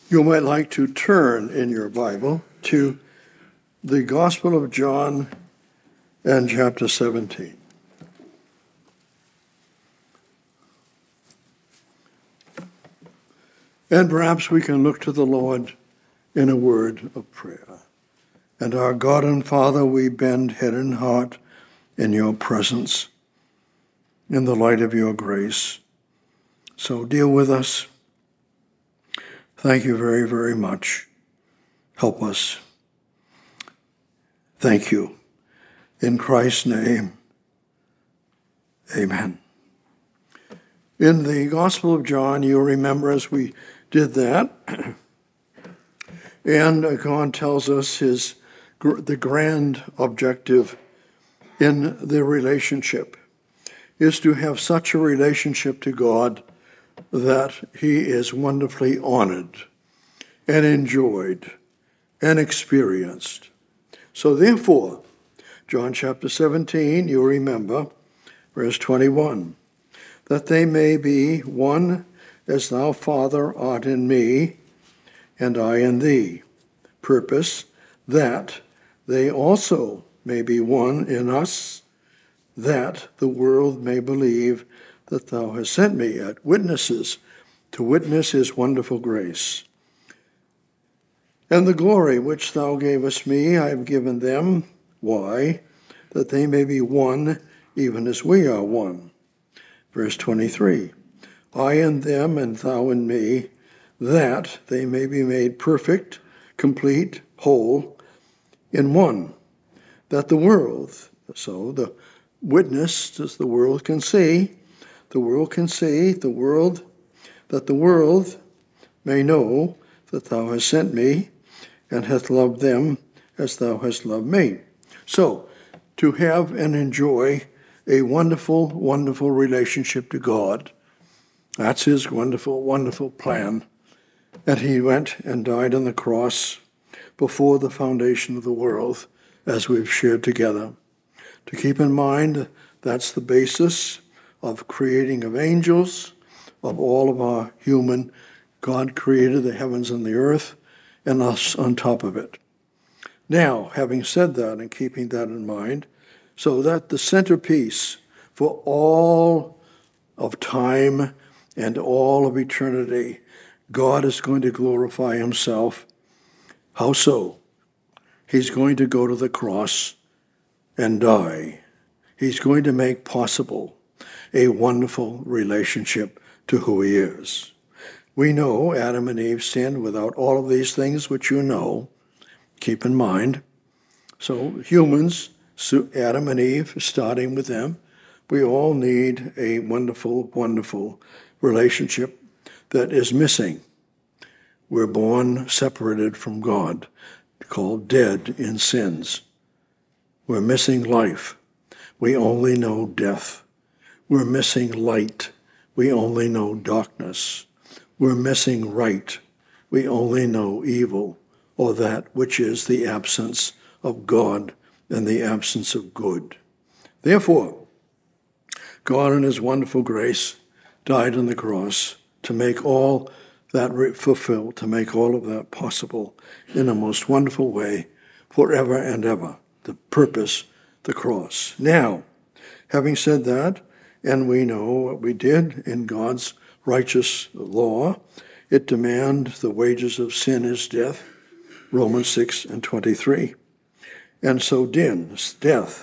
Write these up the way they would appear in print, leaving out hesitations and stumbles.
You might like to turn in your Bible to the Gospel of John and chapter 17. And perhaps we can look to the Lord in a word of prayer. And our God and Father, we bend head and heart in your presence, in the light of your grace. So deal with us. Thank you very, very much. Help us. Thank you. In Christ's name, amen. In the Gospel of John, you remember as we did that, and God tells us the grand objective in the relationship is to have such a relationship to God that he is wonderfully honored and enjoyed and experienced. So therefore, John chapter 17, you remember, verse 21, that they may be one as thou, Father, art in me, and I in thee. Purpose, that they also may be one in us, that the world may believe that thou hast sent me as witnesses to witness his wonderful grace. And the glory which thou gavest me, I have given them. Why? That they may be one, even as we are one. Verse 23, I in them and thou in me, that they may be made perfect, complete, whole, in one. That the world, so the witness as the world can see, that the world may know that thou hast sent me and hast loved them as thou hast loved me. So, to have and enjoy a wonderful, wonderful relationship to God, that's his wonderful, wonderful plan. And he went and died on the cross before the foundation of the world, as we've shared together. To keep in mind, that's the basis of creating of angels, of all of our human. God created the heavens and the earth, and us on top of it. Now, having said that and keeping that in mind, so that the centerpiece for all of time and all of eternity, God is going to glorify himself. How so? He's going to go to the cross and die. He's going to make possible a wonderful relationship to who he is. We know Adam and Eve sinned without all of these things which you know. Keep in mind. So humans, Adam and Eve, starting with them, we all need a wonderful, wonderful relationship that is missing. We're born separated from God, called dead in sins. We're missing life. We only know death. We're missing light. We only know darkness. We're missing right. We only know evil, or that which is the absence of God and the absence of good. Therefore, God in his wonderful grace died on the cross to make all that fulfill, to make all of that possible in a most wonderful way forever and ever. The purpose, the cross. Now, having said that, and we know what we did in God's righteous law, it demands the wages of sin is death, Romans 6 and 23. And so death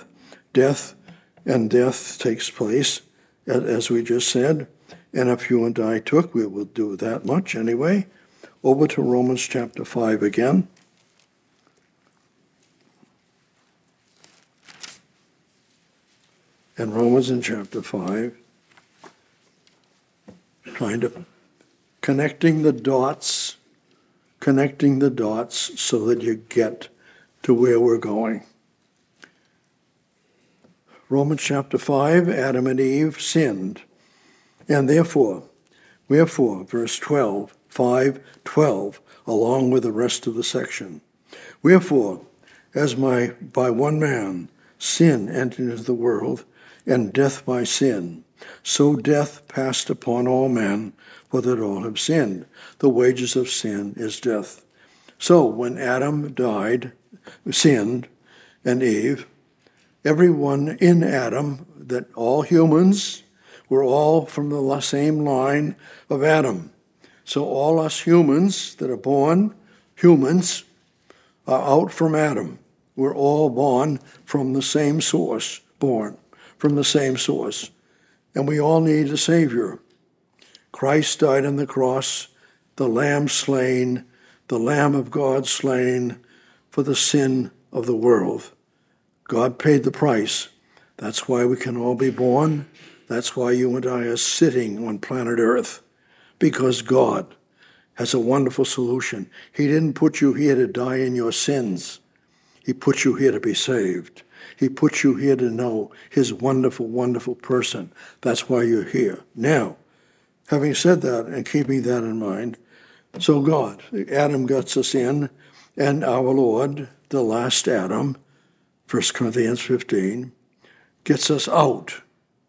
takes place, as we just said, and if you and I took, we will do that much anyway. Over to Romans chapter 5 again. And Romans in chapter 5, connecting the dots so that you get to where we're going. Romans chapter 5, Adam and Eve sinned. And wherefore, verse 12, 5:12, along with the rest of the section. Wherefore, as by one man sin entered into the world, and death by sin, So death passed upon all men, for that all have sinned. The wages of sin is death. So when Adam sinned, and Eve, everyone in Adam, that all humans were all from the same line of Adam. So all us humans that are born humans are out from Adam. We're all born from the same source, And we all need a Savior. Christ died on the cross, the Lamb slain, the Lamb of God slain for the sin of the world. God paid the price. That's why we can all be born. That's why you and I are sitting on planet Earth, because God has a wonderful solution. He didn't put you here to die in your sins. He put you here to be saved. He put you here to know his wonderful, wonderful person. That's why you're here. Now, having said that and keeping that in mind, so God, Adam gets us in, and our Lord, the last Adam, 1 Corinthians 15, gets us out.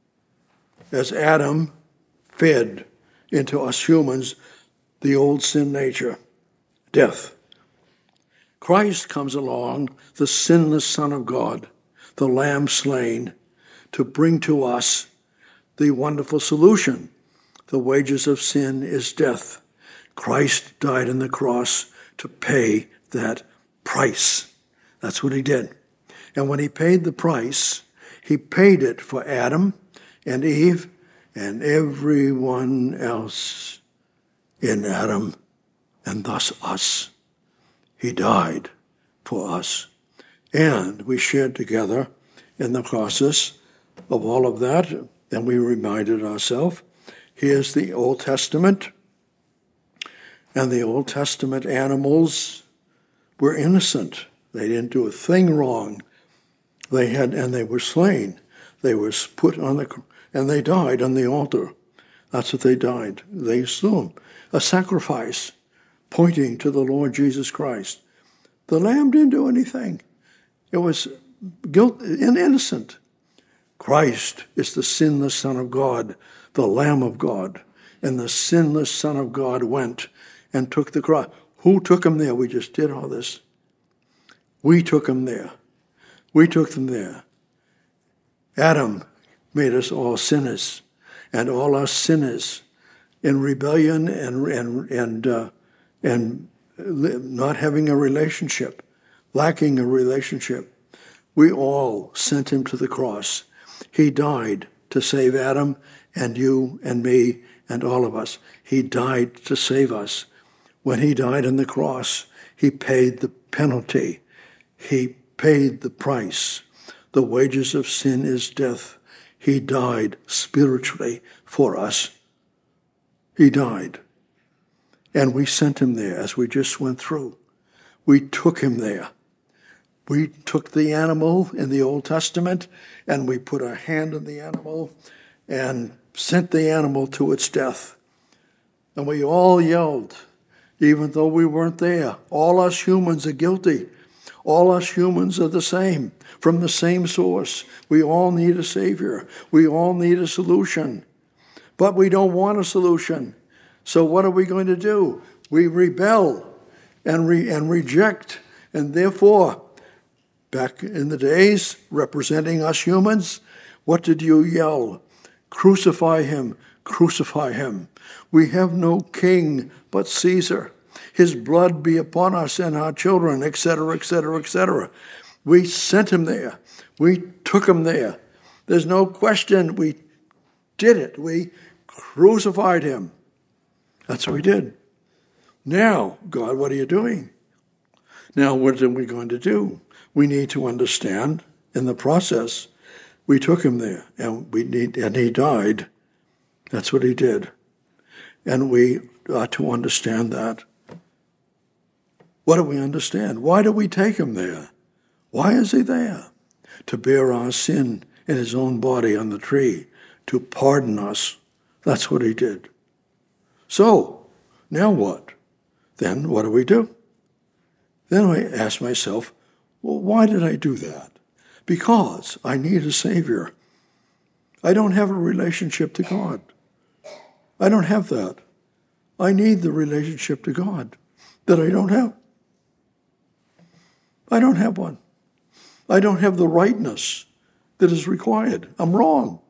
As Adam fed into us humans the old sin nature, death. Christ comes along, the sinless Son of God, the Lamb slain, to bring to us the wonderful solution. The wages of sin is death. Christ died on the cross to pay that price. That's what he did. And when he paid the price, he paid it for Adam and Eve and everyone else in Adam, and thus us. He died for us. And we shared together in the process of all of that, and we reminded ourselves, here's the Old Testament, and the Old Testament animals were innocent. They didn't do a thing wrong. They were slain. They were put on and they died on the altar. That's what they died. They slew him. A sacrifice pointing to the Lord Jesus Christ. The lamb didn't do anything. It was innocent. Christ is the sinless Son of God, the Lamb of God. And the sinless Son of God went and took the cross. Who took him there? We just did all this. We took him there. We took them there. Adam made us all sinners, and all our sinners in rebellion and not having a relationship, lacking a relationship. We all sent him to the cross. He died to save Adam and you and me and all of us. He died to save us. When he died on the cross, he paid the penalty. He paid the price. The wages of sin is death. He died spiritually for us. He died. And we sent him there, as we just went through. We took him there. We took the animal in the Old Testament, and we put our hand on the animal and sent the animal to its death. And we all yelled, even though we weren't there. All us humans are guilty. All us humans are the same, from the same source. We all need a Savior. We all need a solution. But we don't want a solution. So what are we going to do? We rebel and reject. And therefore, back in the days, representing us humans, what did you yell? Crucify him, crucify him. We have no king but Caesar. His blood be upon us and our children, etc., etc., etc. We sent him there. We took him there. There's no question we did it. We crucified him. That's what we did. Now, God, what are you doing? Now, what are we going to do? We need to understand in the process, we took him there and he died. That's what he did. And we ought to understand that. What do we understand? Why do we take him there? Why is he there? To bear our sin in his own body on the tree, to pardon us. That's what he did. So, now what? Then what do we do? Then I ask myself, well, why did I do that? Because I need a Savior. I don't have a relationship to God. I don't have that. I need the relationship to God that I don't have. I don't have one. I don't have the rightness that is required. I'm wrong.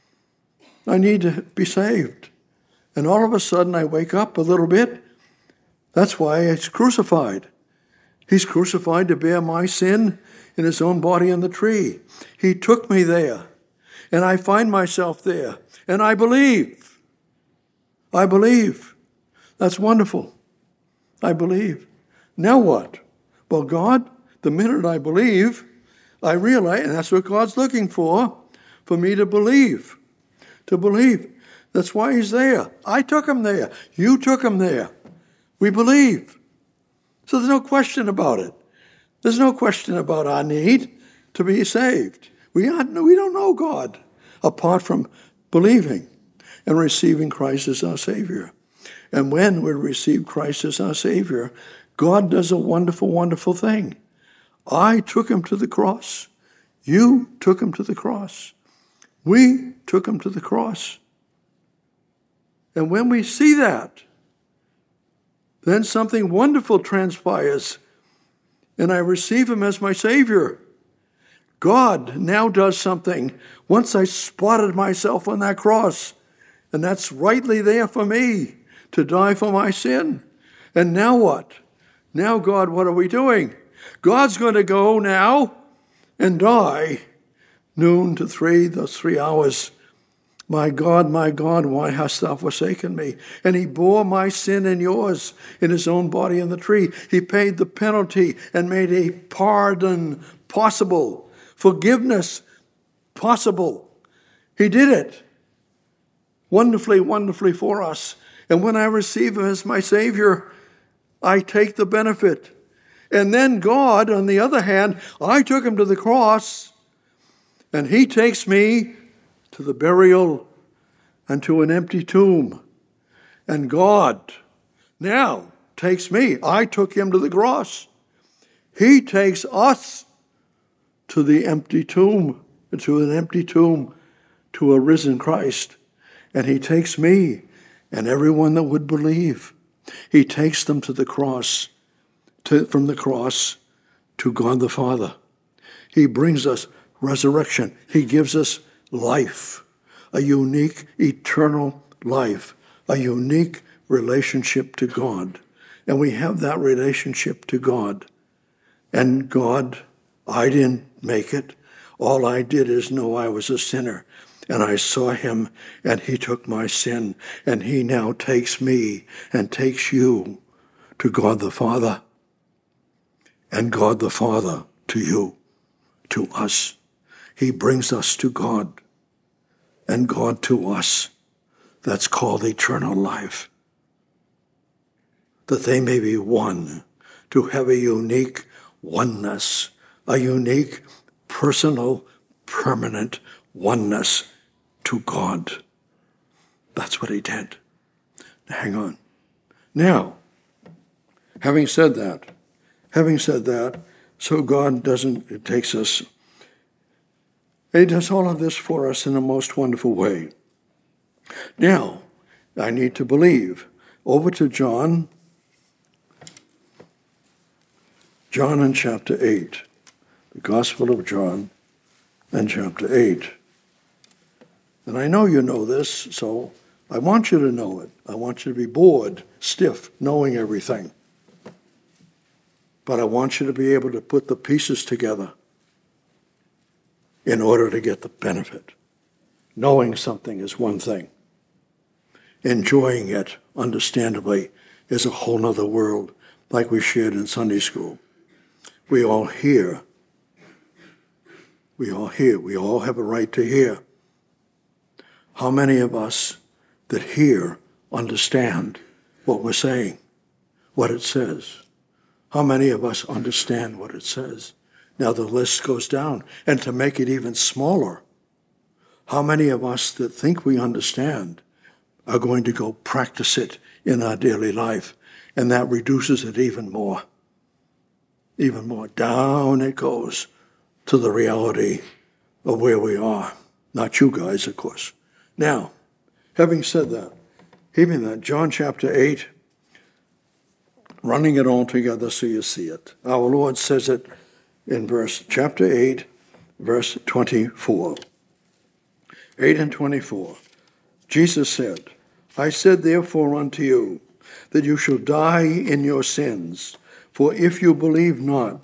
I need to be saved. And all of a sudden I wake up a little bit. That's why he's crucified. He's crucified to bear my sin in his own body on the tree. He took me there, and I find myself there, and I believe. I believe. That's wonderful. I believe. Now what? Well, God, the minute I believe, I realize, and that's what God's looking for me to believe. To believe. That's why he's there. I took him there. You took him there. We believe. So there's no question about it. There's no question about our need to be saved. We don't know God apart from believing and receiving Christ as our Savior. And when we receive Christ as our Savior, God does a wonderful, wonderful thing. I took him to the cross. You took him to the cross. We took him to the cross. And when we see that, then something wonderful transpires, and I receive him as my Savior. God now does something once I spotted myself on that cross, and that's rightly there for me to die for my sin. And now what? Now, God, what are we doing? God's going to go now and die noon to 3, those 3 hours. My God, why hast thou forsaken me? And he bore my sin and yours in his own body on the tree. He paid the penalty and made a pardon possible, forgiveness possible. He did it wonderfully, wonderfully for us. And when I receive him as my Savior, I take the benefit. And then God, on the other hand, I took him to the cross, and he takes me to the burial and to an empty tomb. And God now takes me. I took him to the cross. He takes us to the empty tomb, to an empty tomb, to a risen Christ. And he takes me and everyone that would believe. He takes them to the cross, from the cross to God the Father. He brings us resurrection. He gives us life, a unique, eternal life, a unique relationship to God. And we have that relationship to God. And God, I didn't make it. All I did is know I was a sinner. And I saw him, and he took my sin. And he now takes me and takes you to God the Father. And God the Father to you, to us. He brings us to God, and God to us. That's called eternal life. That they may be one, to have a unique oneness, a unique, personal, permanent oneness to God. That's what he did. Hang on. Now, having said that, so God it takes us. He does all of this for us in a most wonderful way. Now, I need to believe. Over to John in chapter 8. The Gospel of John and chapter 8. And I know you know this, so I want you to know it. I want you to be bored, stiff, knowing everything. But I want you to be able to put the pieces together in order to get the benefit. Knowing something is one thing. Enjoying it, understandably, is a whole other world, like we shared in Sunday school. We all hear. We all have a right to hear. How many of us that hear understand what we're saying, what it says? How many of us understand what it says? Now the list goes down. And to make it even smaller, how many of us that think we understand are going to go practice it in our daily life? And that reduces it even more. Even more. Down it goes to the reality of where we are. Not you guys, of course. Now, having said that, even that, John chapter 8, running it all together so you see it. Our Lord says it in chapter 8, verse 24. 8 and 24. Jesus said, I said therefore unto you, that you shall die in your sins. For if you believe not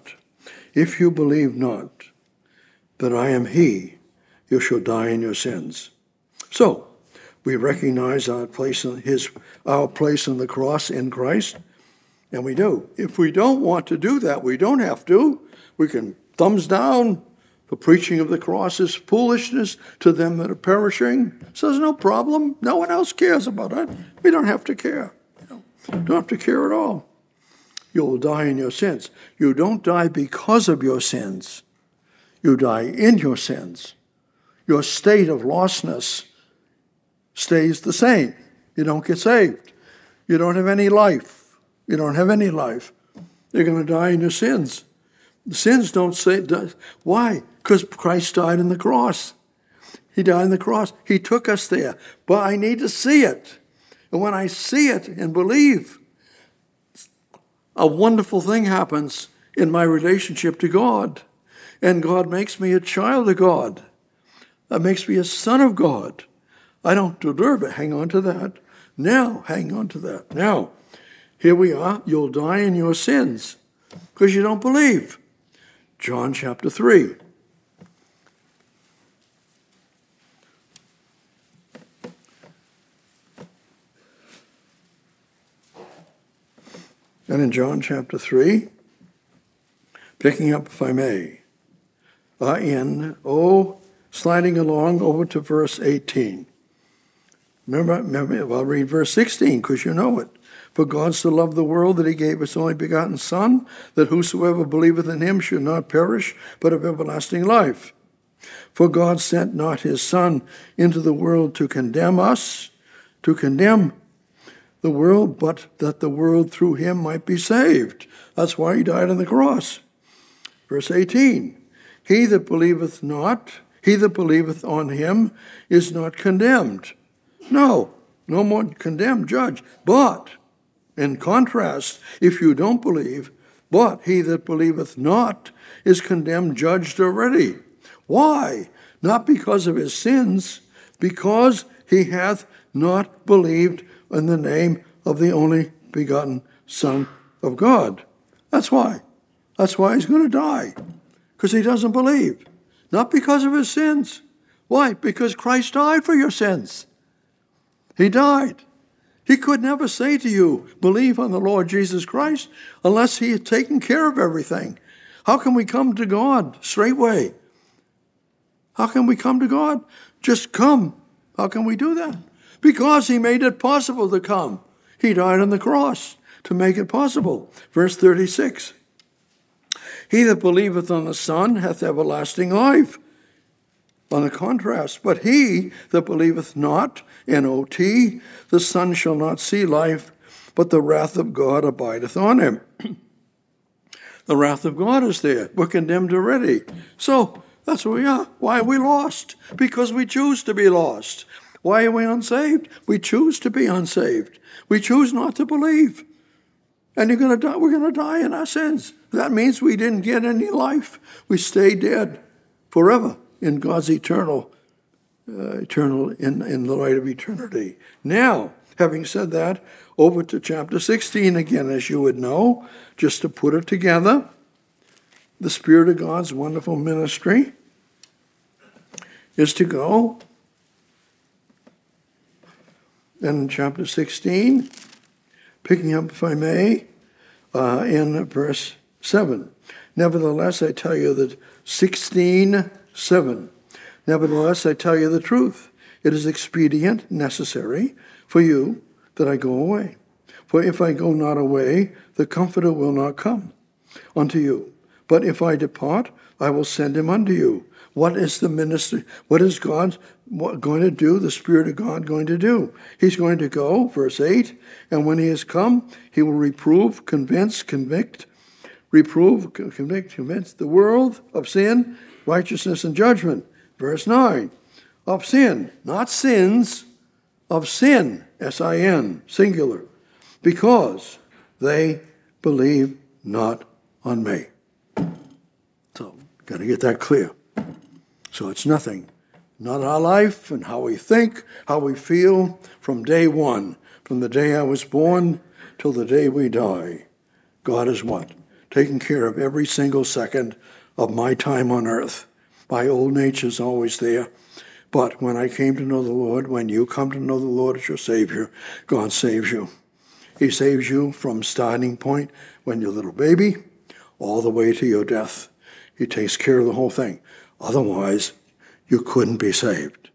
that I am he, you shall die in your sins. So, we recognize our place in the cross in Christ, and we do. If we don't want to do that, we don't have to. We can thumbs down. The preaching of the cross is foolishness to them that are perishing. So there's no problem. No one else cares about it. We don't have to care. Don't have to care at all. You'll die in your sins. You don't die because of your sins. You die in your sins. Your state of lostness stays the same. You don't get saved. You don't have any life. You don't have any life. You're going to die in your sins. The sins don't say, why? Because Christ died on the cross. He died on the cross. He took us there. But I need to see it. And when I see it and believe, a wonderful thing happens in my relationship to God. And God makes me a child of God. That makes me a son of God. I don't deserve it. Hang on to that. Now, hang on to that. Now, here we are. You'll die in your sins because you don't believe. John chapter 3. And in John chapter 3, picking up, if I may, sliding along over to verse 18. Remember, I'll read verse 16 because you know it. For God so loved the world that he gave his only begotten Son, that whosoever believeth in him should not perish, but have everlasting life. For God sent not his Son into the world to condemn us, to condemn the world, but that the world through him might be saved. That's why he died on the cross. Verse 18, he that believeth on him is not condemned. No more condemned judge. But, in contrast, if you don't believe, but he that believeth not is condemned, judged already. Why? Not because of his sins, because he hath not believed in the name of the only begotten Son of God. That's why. That's why he's going to die. Because he doesn't believe. Not because of his sins. Why? Because Christ died for your sins. He died. He could never say to you, believe on the Lord Jesus Christ, unless he had taken care of everything. How can we come to God straightway? How can we come to God? Just come. How can we do that? Because he made it possible to come. He died on the cross to make it possible. Verse 36. He that believeth on the Son hath everlasting life. On the contrast, but he that believeth not, N-O-T, the Son shall not see life, but the wrath of God abideth on him. The wrath of God is there. We're condemned already. So, that's where we are. Why are we lost? Because we choose to be lost. Why are we unsaved? We choose to be unsaved. We choose not to believe. And we're going to die in our sins. That means we didn't get any life. We stay dead forever in God's eternal in the light of eternity. Now, having said that, over to chapter 16 again, as you would know, just to put it together. The Spirit of God's wonderful ministry is to go. And in chapter 16, picking up, if I may, in verse 7. Nevertheless, I tell you that 16:7. Nevertheless, I tell you the truth. It is expedient, necessary, for you that I go away. For if I go not away, the Comforter will not come unto you. But if I depart, I will send him unto you. What is the ministry? What is God going to do, the Spirit of God going to do? He's going to go, verse 8, and when he has come, he will reprove, convince the world of sin, righteousness, and judgment. Verse 9, of sin, not sins, of sin, S-I-N, singular, because they believe not on me. So, got to get that clear. So it's nothing, not our life and how we think, how we feel from day one, from the day I was born till the day we die. God is what? Taking care of every single second of my time on earth. My old nature's always there. But when I came to know the Lord, when you come to know the Lord as your Savior, God saves you. He saves you from starting point when you're a little baby all the way to your death. He takes care of the whole thing. Otherwise, you couldn't be saved.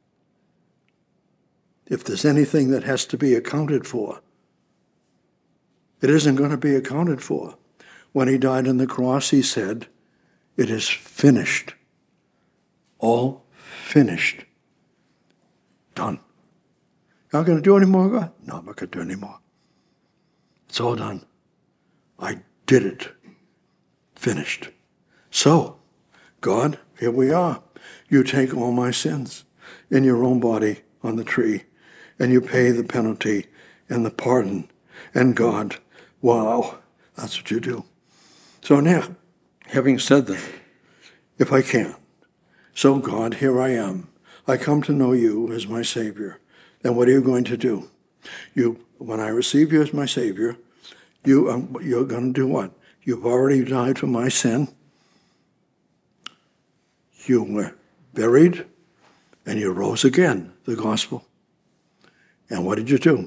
If there's anything that has to be accounted for, it isn't going to be accounted for. When he died on the cross, he said, "It is finished." All finished. Done. You're not going to do any more, God? No, I'm not going to do any more. It's all done. I did it. Finished. So, God, here we are. You take all my sins in your own body on the tree, and you pay the penalty and the pardon. And God, wow, that's what you do. So now, having said that, if I can, so God, here I am. I come to know you as my Savior. Then what are you going to do? When I receive you as my Savior, you're going to do what? You've already died for my sin. You were buried, and you rose again, the gospel. And what did you do?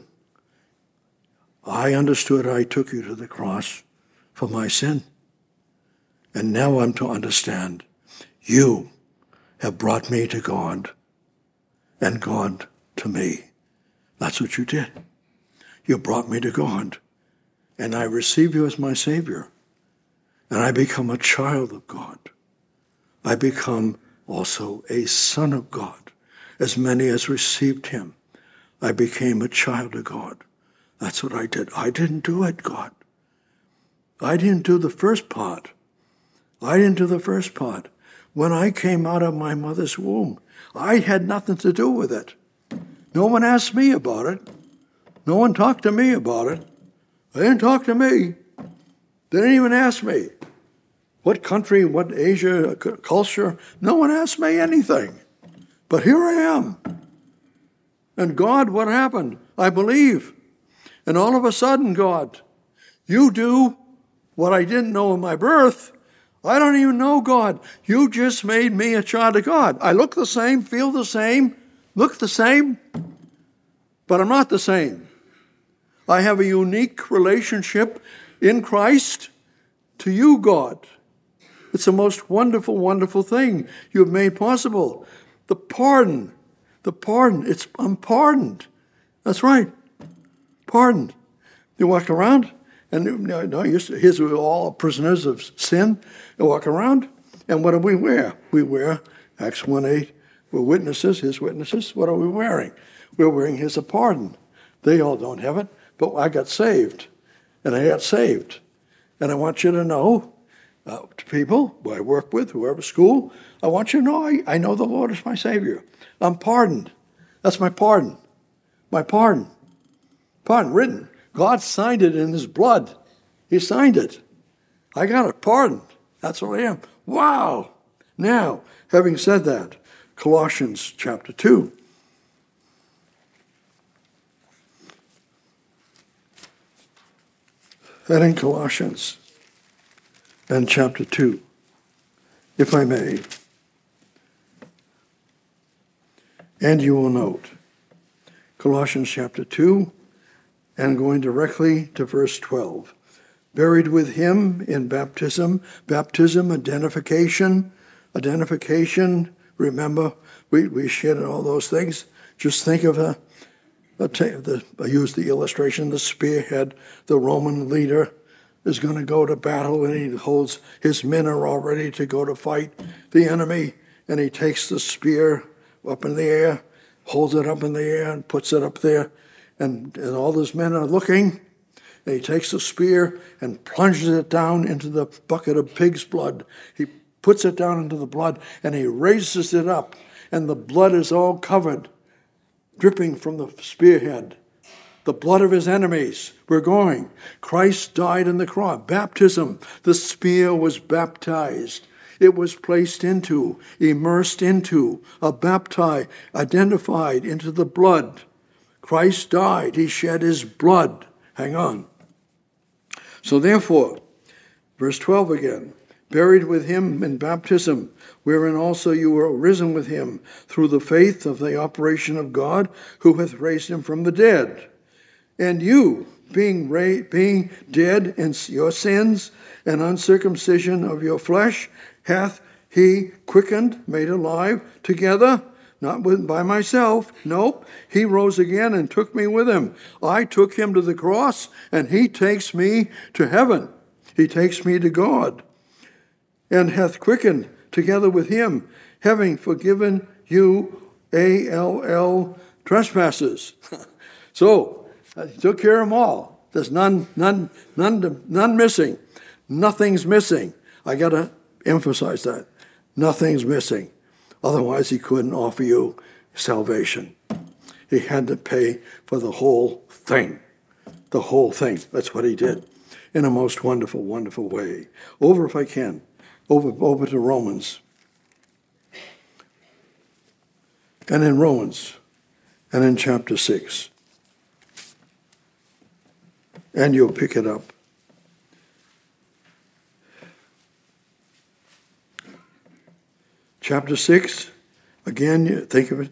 I understood I took you to the cross for my sin. And now I'm to understand you have brought me to God and God to me. That's what you did. You brought me to God. And I receive you as my Savior. And I become a child of God. I become also a son of God. As many as received him, I became a child of God. That's what I did. I didn't do it, God. I didn't do the first part. When I came out of my mother's womb, I had nothing to do with it. No one asked me about it. No one talked to me about it. They didn't talk to me. They didn't even ask me. What country, what Asia, culture? No one asked me anything. But here I am. And God, what happened? I believe. And all of a sudden, God, you do what I didn't know in my birth. I don't even know God. You just made me a child of God. I look the same, feel the same, look the same, but I'm not the same. I have a unique relationship in Christ to you, God. It's the most wonderful, wonderful thing you have made possible. The pardon. I'm pardoned. That's right. Pardoned. You walk around, and here's we're all prisoners of sin. You walk around, and what do we wear? We wear, Acts 1:8, we're witnesses, his witnesses. What are we wearing? We're wearing his pardon. They all don't have it, but I got saved. And I got saved. And I want you to know, to people who I work with, whoever, school, I want you to know I know the Lord is my Savior. I'm pardoned. That's my pardon. My pardon. Pardon, written. God signed it in his blood. He signed it. I got it pardoned. That's what I am. Wow. Now, having said that, Colossians chapter 2. And in Colossians and chapter 2, if I may, and you will note, Colossians chapter 2, and going directly to verse 12. Buried with him in baptism, identification, remember, we shared all those things. Just think of I use the illustration, the spearhead, the Roman leader is going to go to battle, and he holds, his men are all ready to go to fight the enemy, and he takes the spear up in the air, holds it up in the air and puts it up there, and all those men are looking, and he takes the spear and plunges it down into the bucket of pig's blood. He puts it down into the blood, and he raises it up, and the blood is all covered, dripping from the spearhead. The blood of his enemies. We're going. Christ died on the cross. Baptism. The spear was baptized. It was placed into, immersed into, baptized, identified into the blood. Christ died. He shed his blood. Hang on. So therefore, verse 12 again, buried with him in baptism, wherein also you were risen with him through the faith of the operation of God, who hath raised him from the dead. And you, being dead in your sins and uncircumcision of your flesh, hath he quickened, made alive together, not by myself. Nope. He rose again and took me with him. I took him to the cross, and he takes me to heaven. He takes me to God. And hath quickened together with him, having forgiven you all trespasses. So, he took care of them all. There's none missing. Nothing's missing. I got to emphasize that. Nothing's missing. Otherwise, he couldn't offer you salvation. He had to pay for the whole thing. The whole thing. That's what he did in a most wonderful, wonderful way. Over, if I can, over to Romans. And in Romans, and in chapter 6. And you'll pick it up. Chapter 6, again, you think of it,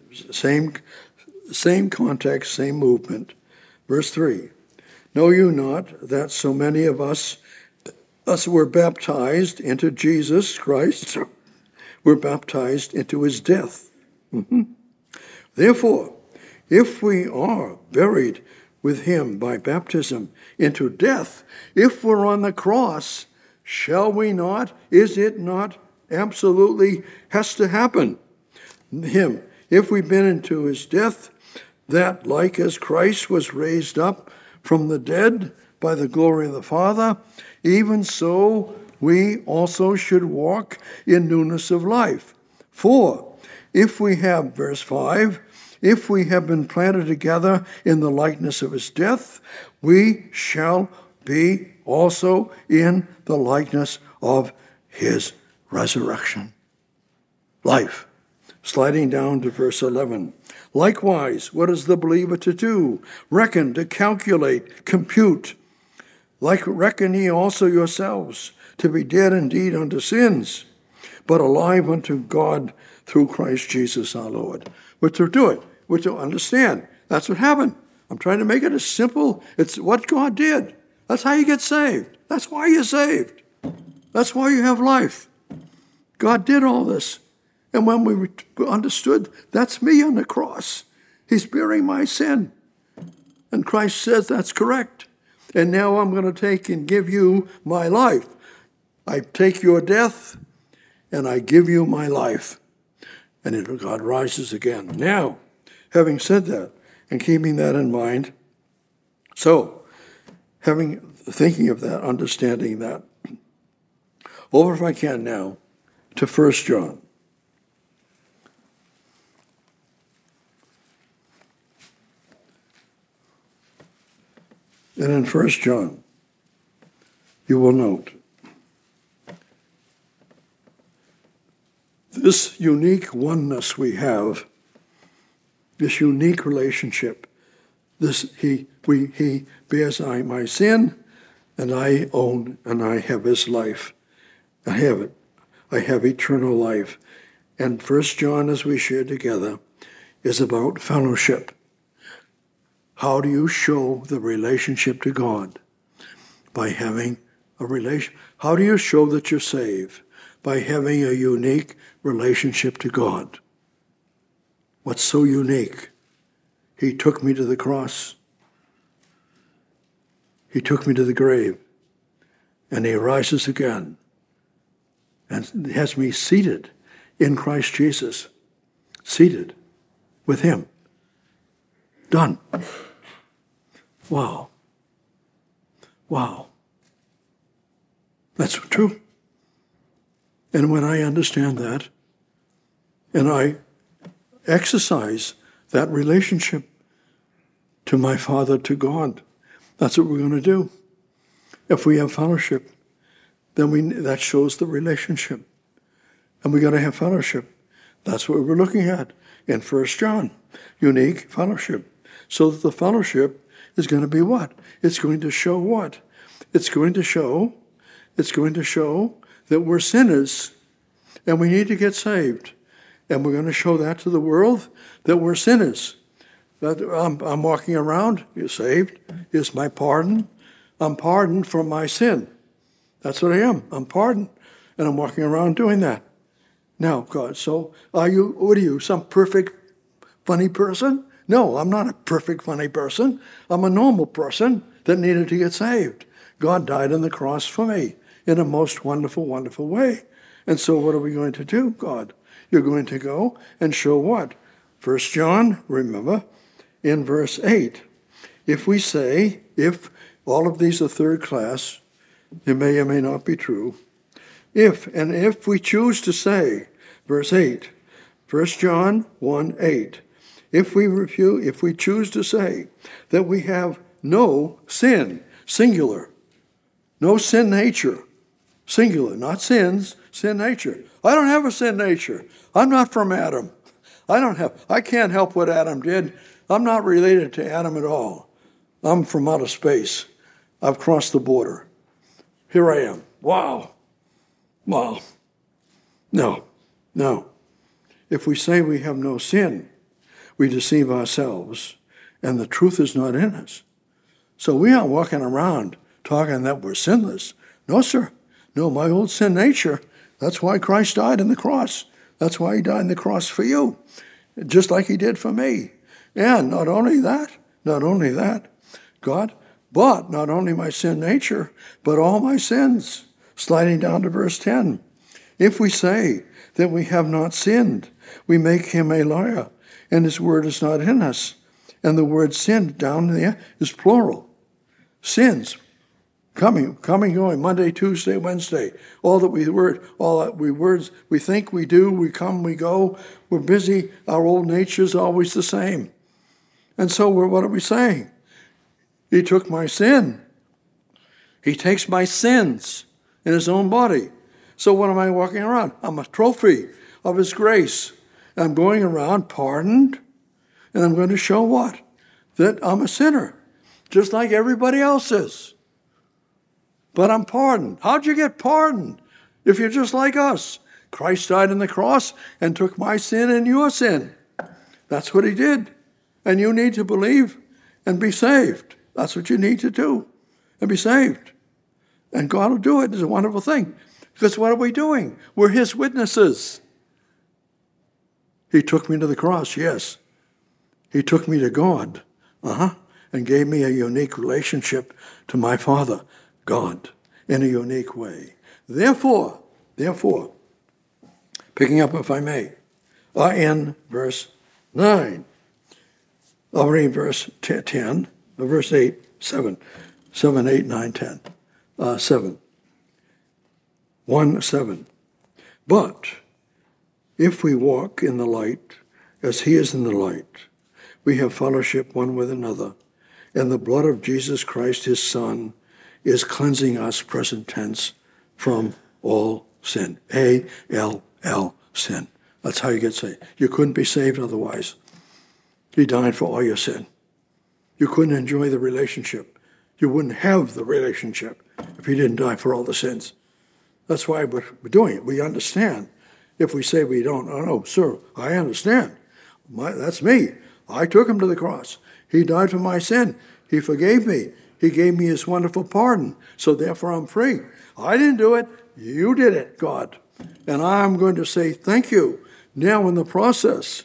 same context, same movement. Verse 3, know you not that so many of us were baptized into Jesus Christ, were baptized into his death. Therefore, if we are buried with him by baptism into death, if we're on the cross, shall we not? Is it not absolutely has to happen? Him, if we've been into his death, that like as Christ was raised up from the dead by the glory of the Father, even so we also should walk in newness of life. For if we have, verse 5, if we have been planted together in the likeness of his death, we shall be also in the likeness of his resurrection. Life. Sliding down to verse 11. Likewise, what is the believer to do? Reckon, to calculate, compute. Reckon ye also yourselves to be dead indeed unto sins, but alive unto God through Christ Jesus our Lord. We're to do it. We're to understand. That's what happened. I'm trying to make it as simple. It's what God did. That's how you get saved. That's why you're saved. That's why you have life. God did all this. And when we understood, that's me on the cross. He's bearing my sin. And Christ says that's correct. And now I'm going to take and give you my life. I take your death and I give you my life. And God rises again. Now, having said that and keeping that in mind, so thinking of that, understanding that, over if I can now to 1 John. And in 1 John, you will note this unique oneness we have, this unique relationship. He bears my sin, and I own, and I have his life. I have it. I have eternal life. And 1 John, as we shared together, is about fellowship. How do you show the relationship to God? By having a relation. How do you show that you're saved? By having a unique relationship to God. What's so unique? He took me to the cross. He took me to the grave. And he rises again. And has me seated in Christ Jesus. Seated with him. Done. Wow. Wow. That's true. And when I understand that, and I exercise that relationship to my Father, to God. That's what we're going to do. If we have fellowship, then that shows the relationship. And we got to have fellowship. That's what we're looking at in 1 John. Unique fellowship. So that the fellowship is going to be what? It's going to show what? It's going to show that we're sinners and we need to get saved. And we're going to show that to the world, that we're sinners. That I'm walking around, you're saved, is my pardon. I'm pardoned from my sin. That's what I am. I'm pardoned. And I'm walking around doing that. Now, God, so what are you, some perfect, funny person? No, I'm not a perfect, funny person. I'm a normal person that needed to get saved. God died on the cross for me in a most wonderful, wonderful way. And so what are we going to do, God? You're going to go and show what? 1 John, remember, in verse 8. If we say, if all of these are third class, it may or may not be true. If we choose to say, verse 8, 1 John 1:8, if we choose to say that we have no sin, singular, no sin nature, singular, not sins, sin nature. I don't have a sin nature. I'm not from Adam. I can't help what Adam did. I'm not related to Adam at all. I'm from outer space. I've crossed the border. Here I am. Wow. No. If we say we have no sin, we deceive ourselves, and the truth is not in us. So we aren't walking around talking that we're sinless. No, sir. No, my old sin nature, that's why Christ died on the cross. That's why he died on the cross for you, just like he did for me. And not only that, God, but not only my sin nature, but all my sins. Sliding down to verse 10. If we say that we have not sinned, we make him a liar, and his word is not in us. And the word sin down there is plural. Sins. Coming, going, Monday, Tuesday, Wednesday. All that we think, we do, we come, we go. We're busy. Our old nature's always the same. And so what are we saying? He took my sin. He takes my sins in his own body. So what am I walking around? I'm a trophy of his grace. I'm going around pardoned, and I'm going to show what? That I'm a sinner, just like everybody else is. But I'm pardoned. How'd you get pardoned if you're just like us? Christ died on the cross and took my sin and your sin. That's what he did. And you need to believe and be saved. That's what you need to do, and be saved. And God will do it. It's a wonderful thing. Because what are we doing? We're his witnesses. He took me to the cross, yes. He took me to God, and gave me a unique relationship to my Father, God, in a unique way. Therefore, picking up if I may, in verse 9, I'll read verse 10, verse 8, 7, 8, 9, 10, 7. 1:7. But if we walk in the light, as he is in the light, we have fellowship one with another, and the blood of Jesus Christ, his Son, is cleansing us, present tense, from all sin. A-L-L, sin. That's how you get saved. You couldn't be saved otherwise. He died for all your sin. You couldn't enjoy the relationship. You wouldn't have the relationship if he didn't die for all the sins. That's why we're doing it. We understand. If we say we don't, oh, no, sir, I understand. That's me. I took him to the cross. He died for my sin. He forgave me. He gave me his wonderful pardon. So therefore I'm free. I didn't do it. You did it, God. And I'm going to say thank you. Now in the process,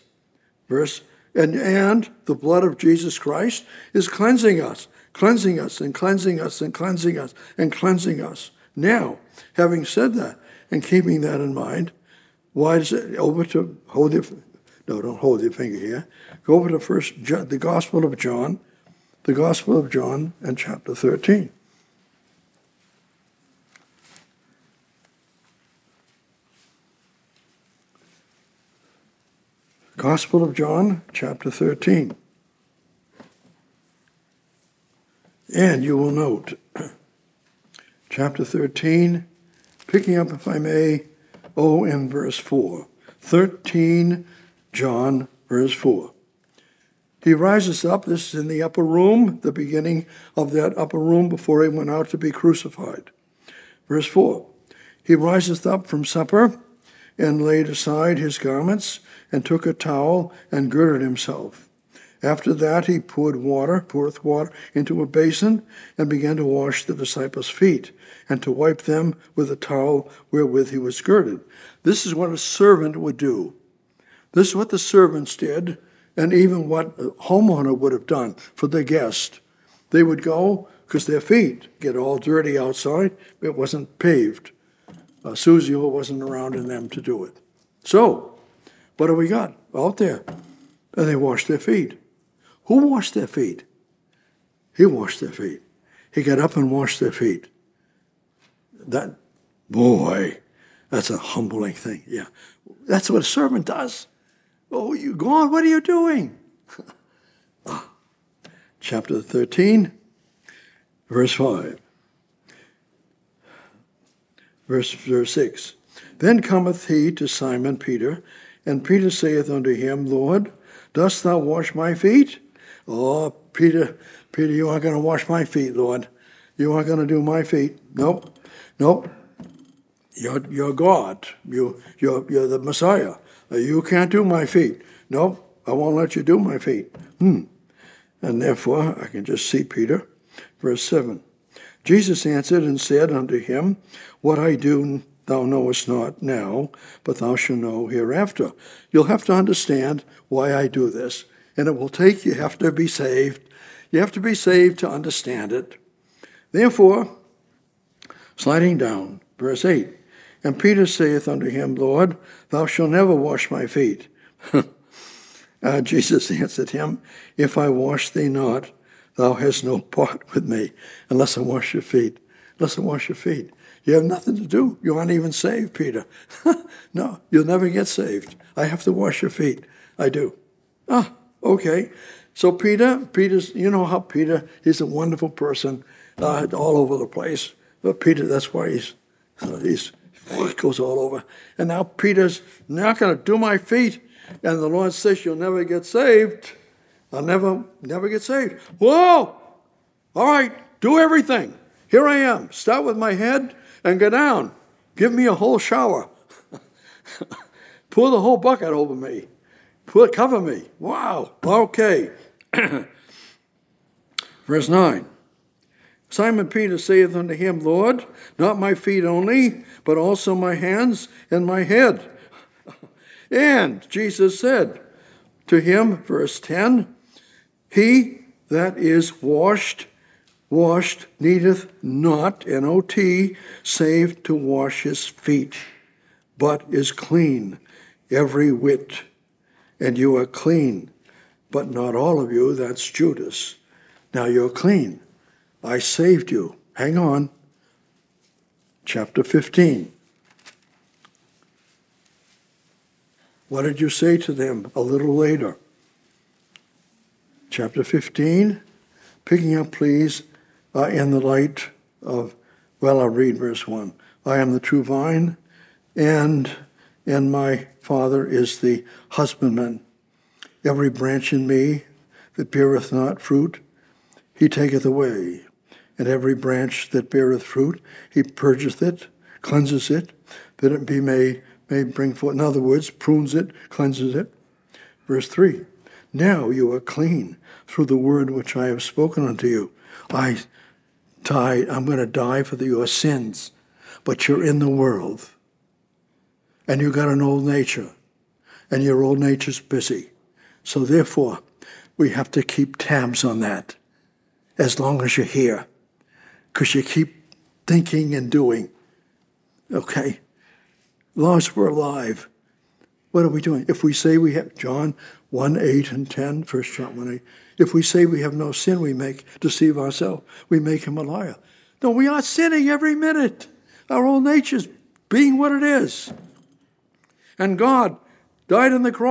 and the blood of Jesus Christ is cleansing us and cleansing us and cleansing us and cleansing us. Now, having said that and keeping that in mind, why does it over to don't hold your finger here. Go over to the Gospel of John and chapter 13. Gospel of John, chapter 13. And you will note, chapter 13, picking up, if I may, in verse 4. 13, John, verse 4. He rises up. This is in the upper room, the beginning of that upper room before he went out to be crucified. Verse 4. He riseth up from supper and laid aside his garments and took a towel and girded himself. After that he poureth water into a basin and began to wash the disciples' feet and to wipe them with the towel wherewith he was girded. This is what a servant would do. This is what the servants did, and even what a homeowner would have done for their guest. They would go, because their feet get all dirty outside. It wasn't paved. Susie wasn't around in them to do it. So, what do we got out there? And they washed their feet. Who washed their feet? He washed their feet. He got up and washed their feet. That, boy, that's a humbling thing. Yeah, that's what a servant does. Oh, you go on, what are you doing? Chapter 13, verse 5. Verse 6. Then cometh he to Simon Peter, and Peter saith unto him, Lord, dost thou wash my feet? Oh, Peter, you aren't going to wash my feet, Lord. You aren't going to do my feet. Nope. You're God. You're the Messiah. You can't do my feet. Nope, I won't let you do my feet. And therefore, I can just see Peter. Verse 7. Jesus answered and said unto him, What I do thou knowest not now, but thou shalt know hereafter. You'll have to understand why I do this. And it will take, you have to be saved. You have to be saved to understand it. Therefore, sliding down, verse 8, and Peter saith unto him, Lord, thou shalt never wash my feet. Jesus answered him, If I wash thee not, thou hast no part with me, unless I wash your feet. Unless I wash your feet. You have nothing to do. You aren't even saved, Peter. No, you'll never get saved. I have to wash your feet. I do. Okay. So Peter's, you know how Peter, he's a wonderful person, all over the place. But Peter, that's why he's goes all over. And now Peter's not going to do my feet. And the Lord says, you'll never get saved. I'll never get saved. Whoa! All right, do everything. Here I am. Start with my head and go down. Give me a whole shower. Pour the whole bucket over me. Cover me. Wow. Okay. Verse 9. Simon Peter saith unto him, Lord, not my feet only, but also my hands and my head. And Jesus said to him, verse 10, He that is washed needeth not, N-O-T, save to wash his feet, but is clean every whit. And you are clean, but not all of you, that's Judas. Now you're clean. I saved you. Hang on. Chapter 15. What did you say to them a little later? Chapter 15, picking up, please, in the light of, I'll read verse 1. I am the true vine, and my Father is the husbandman. Every branch in me that beareth not fruit, he taketh away. And every branch that beareth fruit, he purgeth it, cleanses it, that it may bring forth. In other words, prunes it, cleanses it. Verse 3, now you are clean through the word which I have spoken unto you. I'm going to die for your sins, but you're in the world. And you've got an old nature, and your old nature's busy. So therefore, we have to keep tabs on that as long as you're here, because you keep thinking and doing. Okay? As long as we're alive, what are we doing? If we say we have, John 1, 8 and 10, 1 John 1, 8, if we say we have no sin, we deceive ourselves. We make him a liar. No, we are sinning every minute. Our old nature's being what it is. And God died on the cross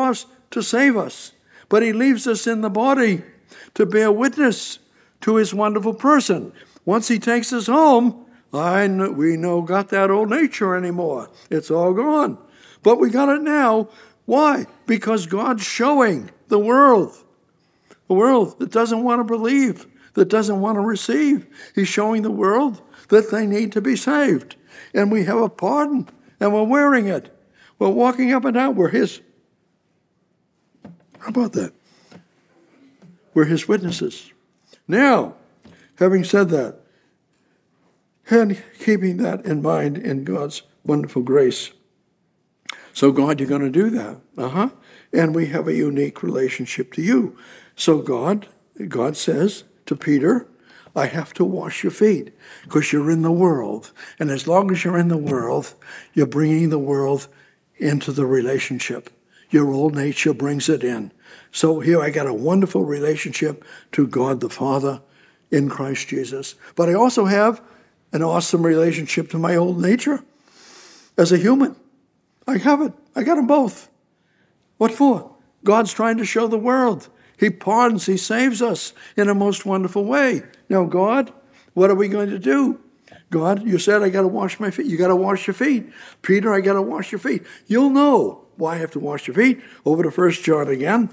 to save us, but he leaves us in the body to bear witness to his wonderful person. Once he takes us home, we no got that old nature anymore. It's all gone. But we got it now. Why? Because God's showing the world that doesn't want to believe, that doesn't want to receive. He's showing the world that they need to be saved. And we have a pardon, and we're wearing it. We're walking up and down. We're his. How about that? We're his witnesses. Now, having said that, and keeping that in mind in God's wonderful grace. So God, you're going to do that. And we have a unique relationship to you. So God says to Peter, I have to wash your feet because you're in the world. And as long as you're in the world, you're bringing the world into the relationship. Your old nature brings it in. So here I got a wonderful relationship to God the Father in Christ Jesus. But I also have an awesome relationship to my old nature as a human. I have it. I got them both. What for? God's trying to show the world. He pardons. He saves us in a most wonderful way. Now, God, what are we going to do? God, you said I got to wash my feet. You got to wash your feet. Peter, I got to wash your feet. You'll know why I have to wash your feet. Over to 1 John again.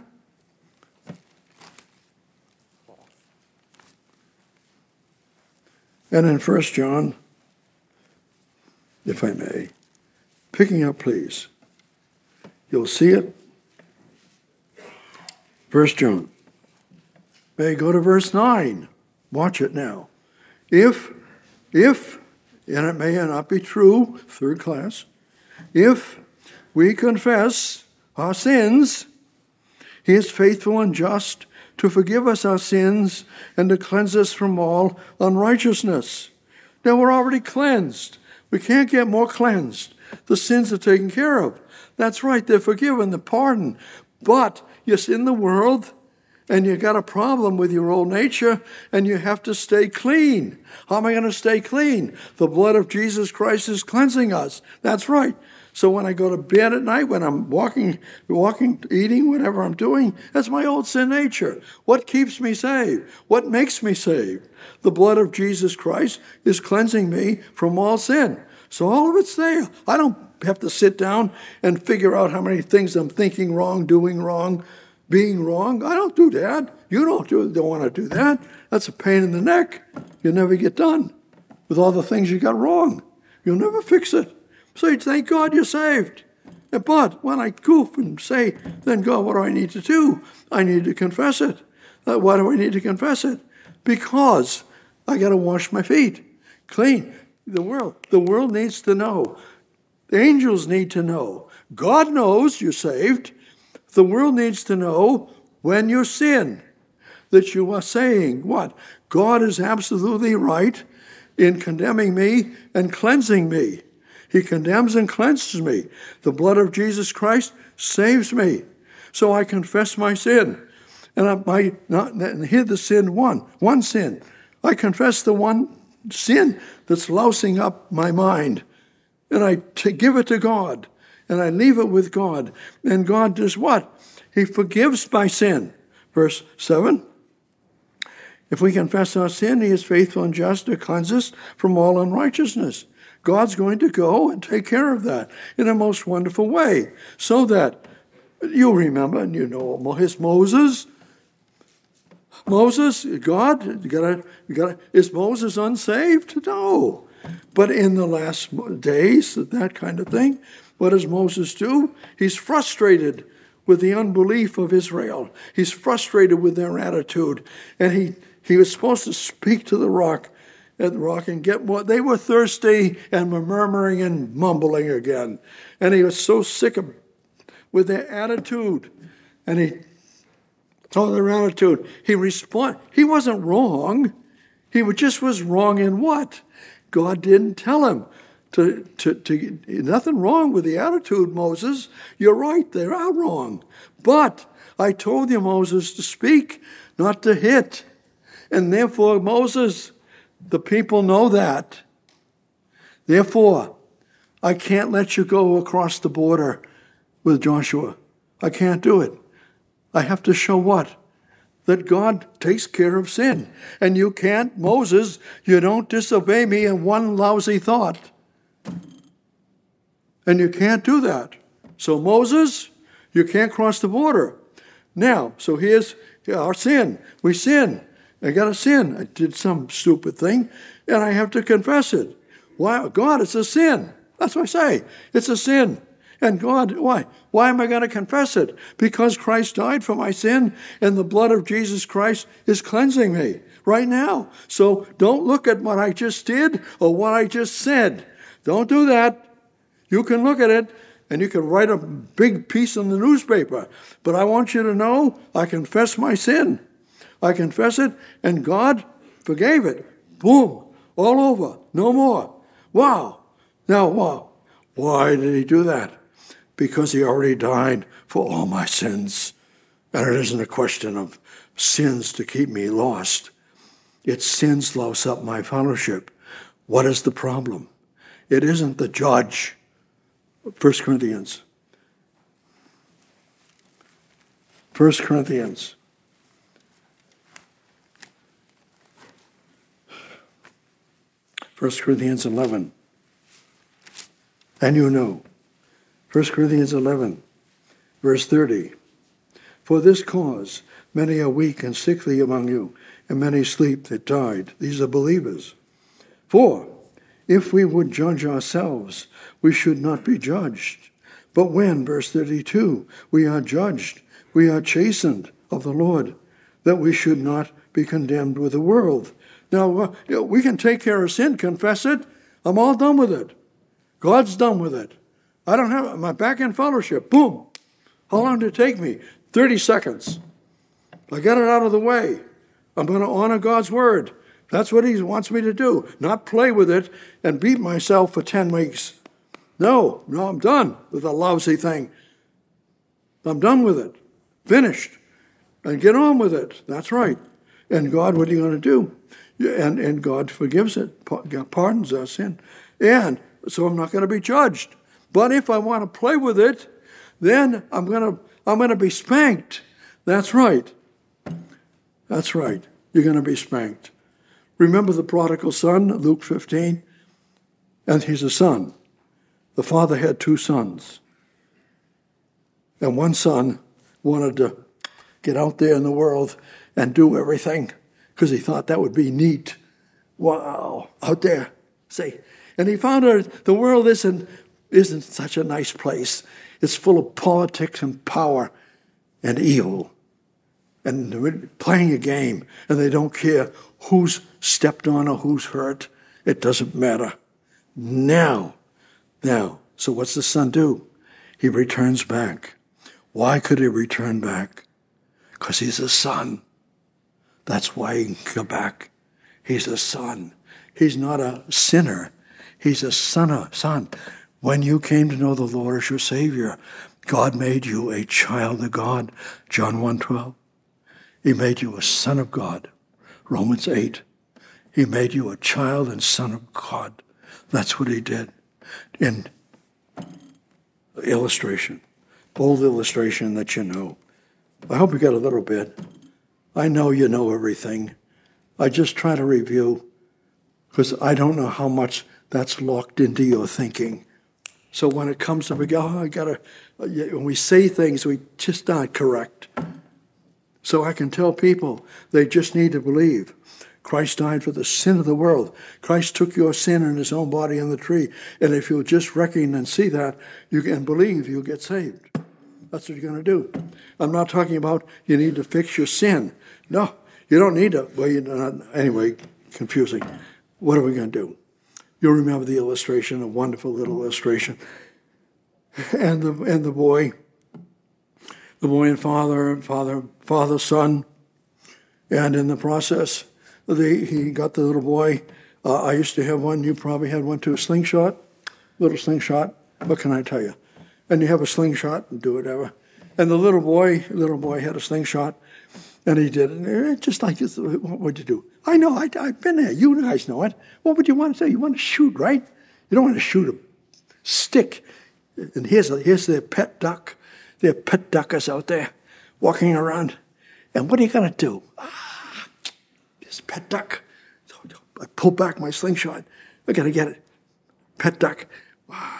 And in 1 John, if I may, picking up, please. You'll see it. 1 John. May I go to verse 9? Watch it now. If, and it may not be true, third class, if we confess our sins, he is faithful and just to forgive us our sins and to cleanse us from all unrighteousness. Now we're already cleansed. We can't get more cleansed. The sins are taken care of. That's right, they're forgiven, they're pardoned. But you're in the world, and you got a problem with your old nature, and you have to stay clean. How am I going to stay clean? The blood of Jesus Christ is cleansing us. That's right. So when I go to bed at night, when I'm walking, eating, whatever I'm doing, that's my old sin nature. What keeps me saved? What makes me saved? The blood of Jesus Christ is cleansing me from all sin. So all of it's there. I don't have to sit down and figure out how many things I'm thinking wrong, doing wrong, being wrong. I don't do that. You don't want to do that. That's a pain in the neck. You never get done with all the things you got wrong. You'll never fix it. So you thank God you're saved. But when I goof and say, then God, what do I need to do? I need to confess it. Why do I need to confess it? Because I got to wash my feet clean. The world needs to know. The angels need to know. God knows you're saved. The world needs to know when you sin that you are saying what? God is absolutely right in condemning me and cleansing me. He condemns and cleanses me. The blood of Jesus Christ saves me. So I confess my sin. And I might not hear the sin one sin. I confess the one sin that's lousing up my mind. And I give it to God. And I leave it with God. And God does what? He forgives my sin. Verse 7. If we confess our sin, he is faithful and just to cleanse us from all unrighteousness. God's going to go and take care of that in a most wonderful way. So that you remember, and you know Moses. God, is Moses unsaved? No. But in the last days, that kind of thing, what does Moses do? He's frustrated with the unbelief of Israel. He's frustrated with their attitude. And he was supposed to speak to the rock and get more. They were thirsty and were murmuring and mumbling again. And he was so sick with their attitude. And he saw their attitude. He wasn't wrong. He just was wrong in what? God didn't tell him to nothing wrong with the attitude, Moses. You're right, they are wrong. But I told you, Moses, to speak, not to hit. And therefore, Moses, the people know that. Therefore, I can't let you go across the border with Joshua. I can't do it. I have to show what? That God takes care of sin. And you can't, Moses, you don't disobey me in one lousy thought. And you can't do that. So Moses, you can't cross the border. Now, so here's our sin. We sin. I got to sin. I did some stupid thing, and I have to confess it. Why? God, it's a sin. That's what I say. It's a sin. And God, why? Why am I going to confess it? Because Christ died for my sin, and the blood of Jesus Christ is cleansing me right now. So don't look at what I just did or what I just said. Don't do that. You can look at it, and you can write a big piece in the newspaper. But I want you to know I confess my sin. I confess it, and God forgave it. Boom. All over. No more. Wow. Now, wow. Why did he do that? Because he already died for all my sins. And it isn't a question of sins to keep me lost. It's sins louse up my fellowship. What is the problem? It isn't the judge. 1 Corinthians. 1 Corinthians. First Corinthians 11. And you know. 1 Corinthians 11, verse 30. For this cause many are weak and sickly among you, and many sleep that died. These are believers. For if we would judge ourselves, we should not be judged. But when, verse 32, we are judged, we are chastened of the Lord, that we should not be condemned with the world. Now, we can take care of sin, confess it. I'm all done with it. God's done with it. I don't have my back in fellowship. Boom. How long did it take me? 30 seconds. I got it out of the way. I'm going to honor God's word. That's what he wants me to do. Not play with it and beat myself for 10 weeks. No, I'm done with a lousy thing. I'm done with it. Finished. And get on with it. That's right. And God, what are you going to do? And God forgives it, pardons our sin. And so I'm not going to be judged. But if I want to play with it, then I'm going to be spanked. That's right. That's right. You're going to be spanked. Remember the prodigal son, Luke 15? And he's a son. The father had 2 sons. And one son wanted to get out there in the world and do everything because he thought that would be neat. Wow, out there. See? And he found out the world isn't such a nice place. It's full of politics and power and evil. And they're playing a game, and they don't care who's stepped on or who's hurt. It doesn't matter. Now. So what's the son do? He returns back. Why could he return back? Because he's a son. That's why he can go back. He's a son. He's not a sinner. He's a son. When you came to know the Lord as your Savior, God made you a child of God. John 1:12. He made you a son of God. Romans 8. He made you a child and son of God. That's what he did. In illustration, old illustration that you know. I hope you got a little bit. I know you know everything. I just try to review because I don't know how much that's locked into your thinking. So when it comes to, when we say things, we just aren't correct. So I can tell people they just need to believe. Christ died for the sin of the world. Christ took your sin in his own body on the tree. And if you'll just recognize and see that, you can believe, you'll get saved. That's what you're going to do. I'm not talking about you need to fix your sin. No, you don't need to. Well, you're not, anyway, confusing. What are we going to do? You'll remember the illustration, a wonderful little illustration. And the boy and father, son. And in the process, he got the little boy. I used to have one. You probably had one too. Little slingshot. What can I tell you? And you have a slingshot and do whatever. And the little boy had a slingshot, and he did it. Just like this, what would you do? I know, I've been there. You guys know it. What would you want to do? You want to shoot, right? You don't want to shoot a stick. And here's their pet duck. Their pet duckers out there. walking around. And what are you going to do? This pet duck. So I pull back my slingshot. I got to get it. Pet duck. Wow.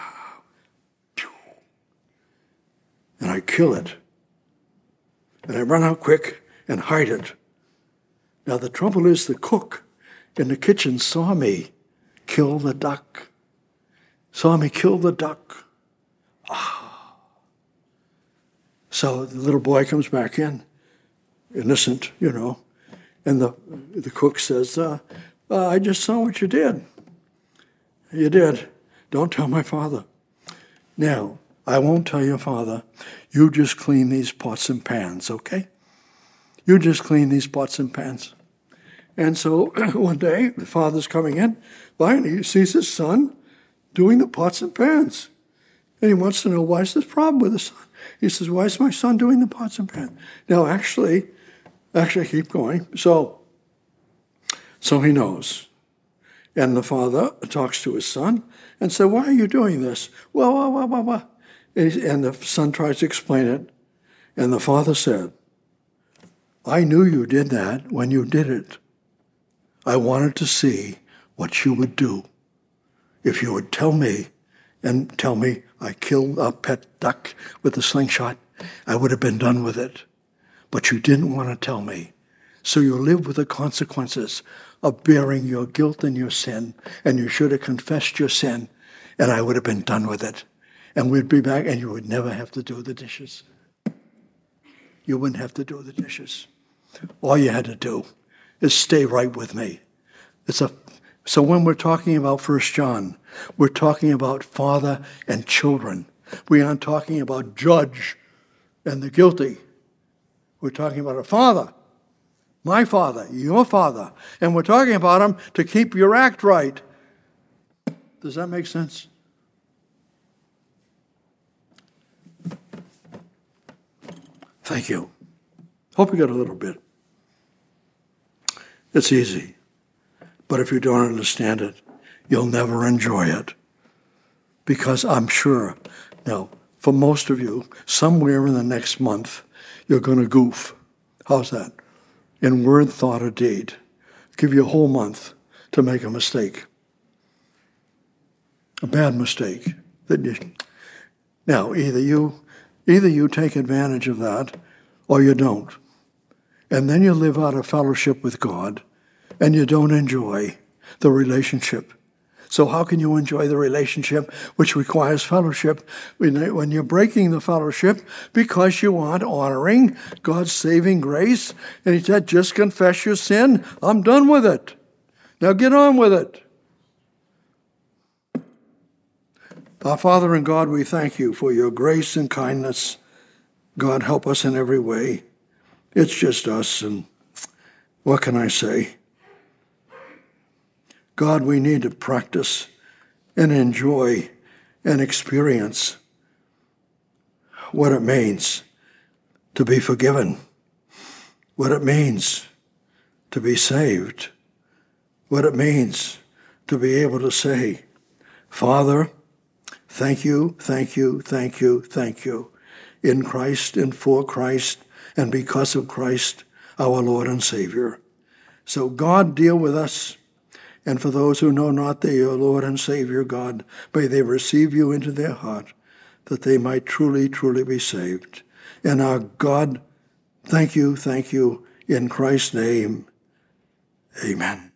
And I kill it. And I run out quick and hide it. Now the trouble is the cook in the kitchen saw me kill the duck. Saw me kill the duck. So the little boy comes back in, innocent, and the cook says, I just saw what you did. You did. Don't tell my father. Now, I won't tell your father. You just clean these pots and pans, okay? You just clean these pots and pans. And so one day, the father's coming in, and he sees his son doing the pots and pans. And he wants to know, why is this problem with the son? He says, why is my son doing the pots and pans? Now, actually, keep going. So he knows. And the father talks to his son and said, why are you doing this? Well. And the son tries to explain it. And the father said, I knew you did that when you did it. I wanted to see what you would do. If you would tell me I killed a pet duck with a slingshot, I would have been done with it. But you didn't want to tell me. So you live with the consequences of bearing your guilt and your sin, and you should have confessed your sin, and I would have been done with it. And we'd be back, and you would never have to do the dishes. You wouldn't have to do the dishes. All you had to do is stay right with me. So when we're talking about 1 John, we're talking about father and children. We aren't talking about judge and the guilty. We're talking about a father, my father, your father. And we're talking about him to keep your act right. Does that make sense? Thank you. Hope you got a little bit. It's easy. But if you don't understand it, you'll never enjoy it. Because I'm sure, now, for most of you, somewhere in the next month, you're going to goof. How's that? In word, thought, or deed. Give you a whole month to make a mistake. A bad mistake. Now, either you take advantage of that, or you don't. And then you live out of fellowship with God, and you don't enjoy the relationship. So how can you enjoy the relationship which requires fellowship when you're breaking the fellowship because you aren't honoring God's saving grace? And he said, just confess your sin. I'm done with it. Now get on with it. Our Father and God, we thank you for your grace and kindness. God, help us in every way. It's just us, and what can I say? God, we need to practice and enjoy and experience what it means to be forgiven, what it means to be saved, what it means to be able to say, Father, thank you, thank you, thank you, thank you, in Christ and for Christ and because of Christ, our Lord and Savior. So God, deal with us. And for those who know not thee, your Lord and Savior, God, may they receive you into their heart, that they might truly, truly be saved. And our God, thank you, in Christ's name, amen.